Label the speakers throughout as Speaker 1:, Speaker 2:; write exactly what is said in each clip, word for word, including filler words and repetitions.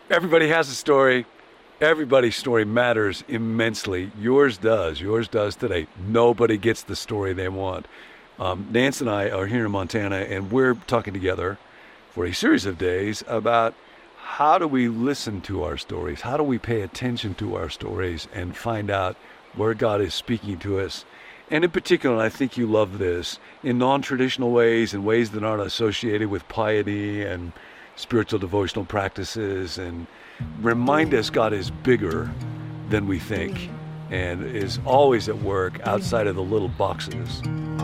Speaker 1: Everybody has a story. Everybody's story matters immensely. Yours does. Yours does today. Nobody gets the story they want. Um, Nance and I are here in Montana, and we're talking together for a series of days about how do we listen to our stories? How do we pay attention to our stories and find out where God is speaking to us? And in particular, and I think you love this, in non-traditional ways, in ways that aren't associated with piety and spiritual devotional practices, and remind us God is bigger than we think and is always at work outside of the little boxes.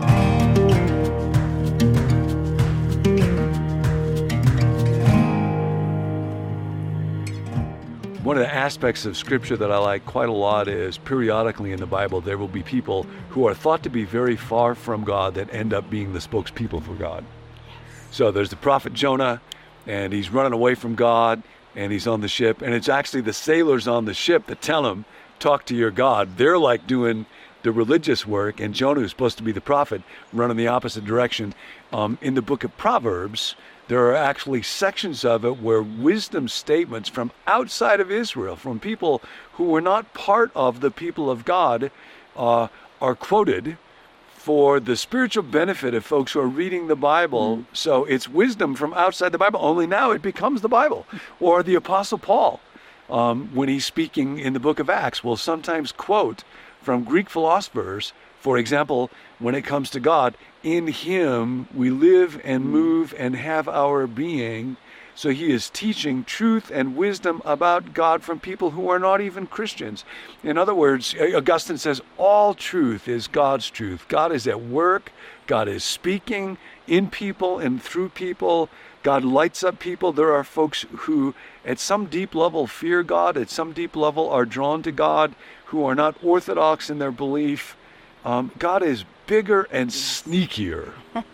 Speaker 1: One of the aspects of Scripture that I like quite a lot is periodically in the Bible there will be people who are thought to be very far from God that end up being the spokespeople for God. So there's the prophet Jonah, and he's running away from God, and he's on the ship, and it's actually the sailors on the ship that tell him, talk to your God. They're like doing the religious work, and Jonah, who's supposed to be the prophet, running the opposite direction. Um, in the book of Proverbs, there are actually sections of it where wisdom statements from outside of Israel, from people who were not part of the people of God, uh, are quoted for the spiritual benefit of folks who are reading the Bible. Mm. So it's wisdom from outside the Bible, only now it becomes the Bible. Or the Apostle Paul, um, when he's speaking in the book of Acts, will sometimes quote from Greek philosophers. For example, when it comes to God, in him we live and move and have our being. So he is teaching truth and wisdom about God from people who are not even Christians. In other words, Augustine says all truth is God's truth. God is at work. God is speaking in people and through people. God lights up people. There are folks who at some deep level fear God, at some deep level are drawn to God, who are not orthodox in their belief. Um, God is bigger and sneakier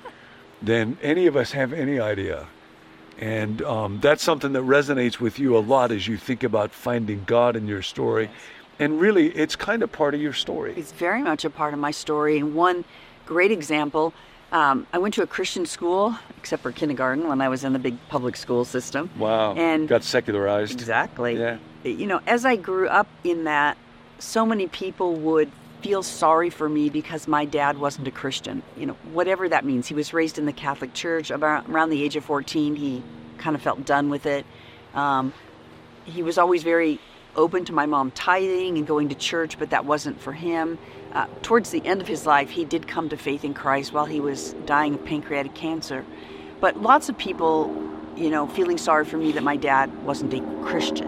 Speaker 1: than any of us have any idea. And um, that's something that resonates with you a lot as you think about finding God in your story. And really, it's kind of part of your story.
Speaker 2: It's very much a part of my story. And one great example, um, I went to a Christian school, except for kindergarten, when I was in the big public school system.
Speaker 1: Wow.
Speaker 2: And
Speaker 1: got secularized.
Speaker 2: Exactly.
Speaker 1: Yeah.
Speaker 2: You know, as I grew up in that, so many people would feel sorry for me because my dad wasn't a Christian. You know, whatever that means. He was raised in the Catholic Church. About around the age of fourteen, he kind of felt done with it. Um, he was always very open to my mom tithing and going to church, but that wasn't for him. Uh, towards the end of his life, he did come to faith in Christ while he was dying of pancreatic cancer. But lots of people, you know, feeling sorry for me that my dad wasn't a Christian.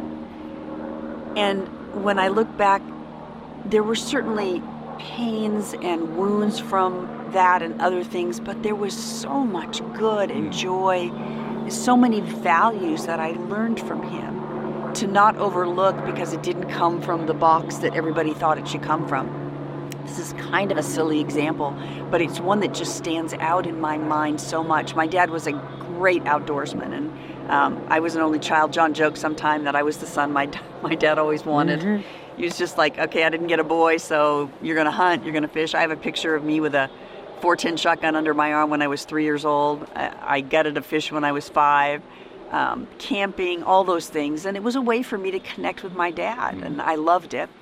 Speaker 2: And when I look back, there were certainly pains and wounds from that and other things, but there was so much good and joy, so many values that I learned from him to not overlook because it didn't come from the box that everybody thought it should come from. This is kind of a silly example, but it's one that just stands out in my mind so much. My dad was a great outdoorsman, and um, I was an only child. John joked sometime that I was the son my, my dad always wanted. Mm-hmm. He was just like, okay, I didn't get a boy, so you're going to hunt, you're going to fish. I have a picture of me with a four ten shotgun under my arm when I was three years old. I, I gutted a fish when I was five. Um, camping, all those things. And it was a way for me to connect with my dad, and I loved it.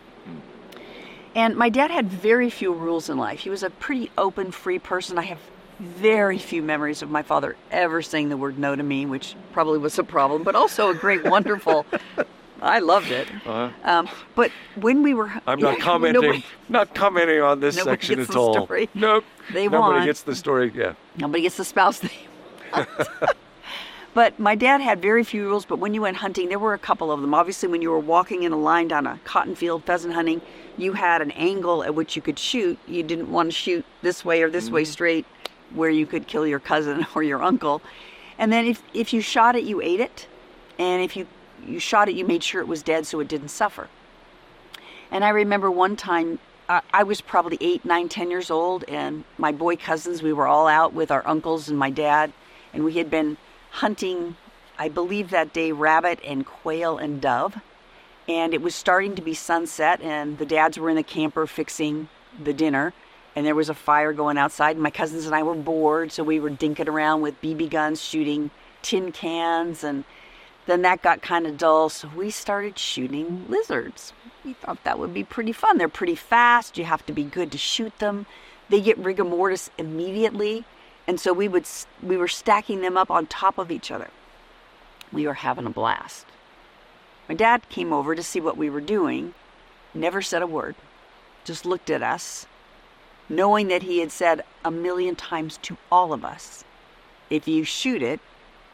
Speaker 2: And my dad had very few rules in life. He was a pretty open, free person. I have very few memories of my father ever saying the word no to me, which probably was a problem, but also a great, wonderful... I loved it. Uh-huh. Um, but when we were...
Speaker 1: I'm not commenting nobody, not commenting on this section at all.
Speaker 2: Story.
Speaker 1: Nope.
Speaker 2: They
Speaker 1: Nobody
Speaker 2: want.
Speaker 1: gets the story, yeah.
Speaker 2: Nobody gets the spouse they want. But my dad had very few rules, but when you went hunting, there were a couple of them. Obviously, when you were walking in a line down a cotton field pheasant hunting, you had an angle at which you could shoot. You didn't want to shoot this way or this mm-hmm. way straight where you could kill your cousin or your uncle. And then if, if you shot it, you ate it. And if you you shot it, you made sure it was dead so it didn't suffer. And I remember one time, uh, I was probably eight, nine, ten years old, and my boy cousins, we were all out with our uncles and my dad, and we had been hunting, I believe that day, rabbit and quail and dove. And it was starting to be sunset, and the dads were in the camper fixing the dinner, and there was a fire going outside, and my cousins and I were bored, so we were dinking around with B B guns, shooting tin cans, and then that got kind of dull, so we started shooting lizards. We thought that would be pretty fun. They're pretty fast. You have to be good to shoot them. They get rigor mortis immediately, and so we would we were stacking them up on top of each other. We were having a blast. My dad came over to see what we were doing, never said a word, just looked at us, knowing that he had said a million times to all of us, if you shoot it,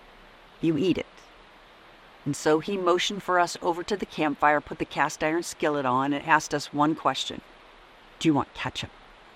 Speaker 2: you eat it. And so he motioned for us over to the campfire, put the cast iron skillet on, and asked us one question. Do you want ketchup?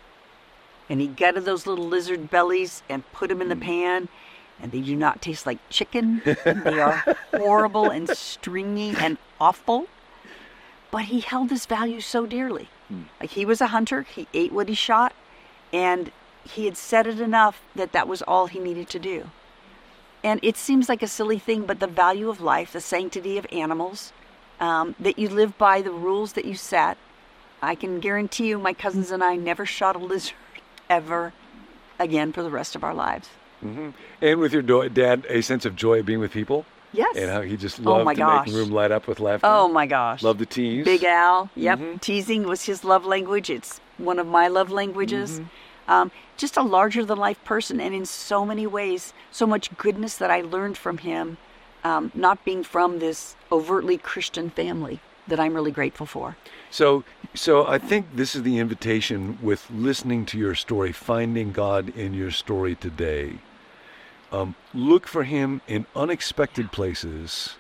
Speaker 2: And he gutted those little lizard bellies and put them in the pan, and they do not taste like chicken. They are horrible and stringy and awful. But he held his values so dearly. Like, he was a hunter, he ate what he shot, and he had said it enough that that was all he needed to do. And it seems like a silly thing, but the value of life, the sanctity of animals, um, that you live by the rules that you set. I can guarantee you my cousins and I never shot a lizard ever again for the rest of our lives.
Speaker 1: Mm-hmm. And with your do- dad, a sense of joy of being with people?
Speaker 2: Yes.
Speaker 1: And how he just loved
Speaker 2: oh my
Speaker 1: to
Speaker 2: gosh.
Speaker 1: make the room light up with laughter?
Speaker 2: Oh my gosh.
Speaker 1: Loved to tease?
Speaker 2: Big Al. Yep.
Speaker 1: Mm-hmm.
Speaker 2: Teasing was his love language. It's one of my love languages.
Speaker 1: Mm-hmm.
Speaker 2: Um, just a larger-than-life person, and in so many ways, so much goodness that I learned from him, um, not being from this overtly Christian family that I'm really grateful for.
Speaker 1: So, so I think this is the invitation with listening to your story, finding God in your story today. Um, look for him in unexpected places,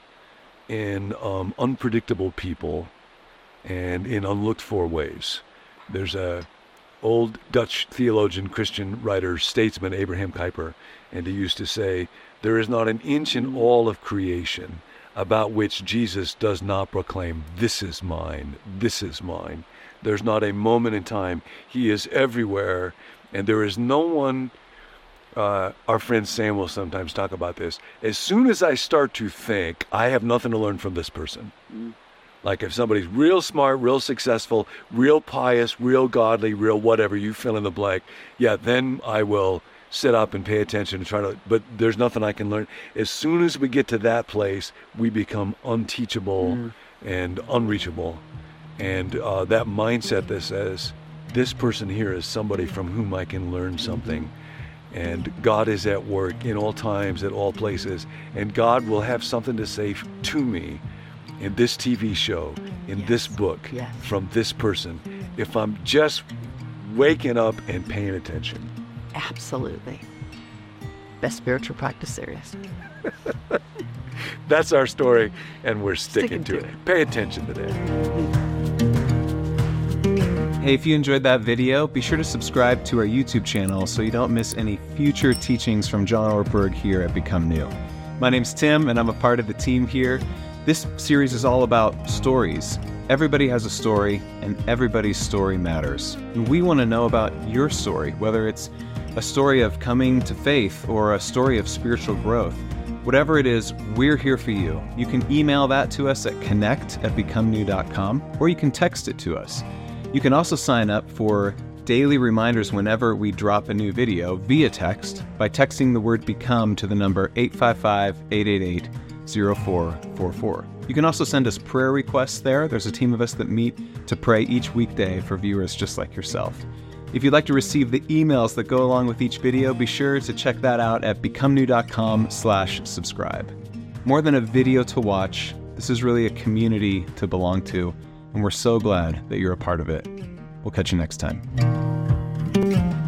Speaker 1: in um, unpredictable people, and in unlooked-for ways. There's a old Dutch theologian, Christian writer, statesman, Abraham Kuyper, and he used to say, there is not an inch in all of creation about which Jesus does not proclaim, this is mine, this is mine. There's not a moment in time. He is everywhere, and there is no one, uh, our friend Sam will sometimes talk about this, as soon as I start to think, I have nothing to learn from this person. Mm. Like if somebody's real smart, real successful, real pious, real godly, real whatever, you fill in the blank, yeah, then I will sit up and pay attention and try to, but there's nothing I can learn. As soon as we get to that place, we become unteachable mm. and unreachable. And uh, that mindset that says, this person here is somebody from whom I can learn something. And God is at work in all times, at all places. And God will have something to say to me in this T V show, in yes. this book, yes. from this person, if I'm just waking up and paying attention.
Speaker 2: Absolutely. Best spiritual practice there is.
Speaker 1: That's our story, and we're sticking, sticking to, to it. it. Pay attention today.
Speaker 3: Hey, if you enjoyed that video, be sure to subscribe to our YouTube channel so you don't miss any future teachings from John Ortberg here at Become New. My name's Tim, and I'm a part of the team here. This series is all about stories. Everybody has a story, and everybody's story matters. And we want to know about your story, whether it's a story of coming to faith or a story of spiritual growth. Whatever it is, we're here for you. You can email that to us at connect at become new dot com, or you can text it to us. You can also sign up for daily reminders whenever we drop a new video via text by texting the word BECOME to the number eight five five, eight eight eight, zero four four four. You can also send us prayer requests there. There's a team of us that meet to pray each weekday for viewers just like yourself. If you'd like to receive the emails that go along with each video, be sure to check that out at become new dot com slash subscribe. More than a video to watch, this is really a community to belong to, and we're so glad that you're a part of it. We'll catch you next time.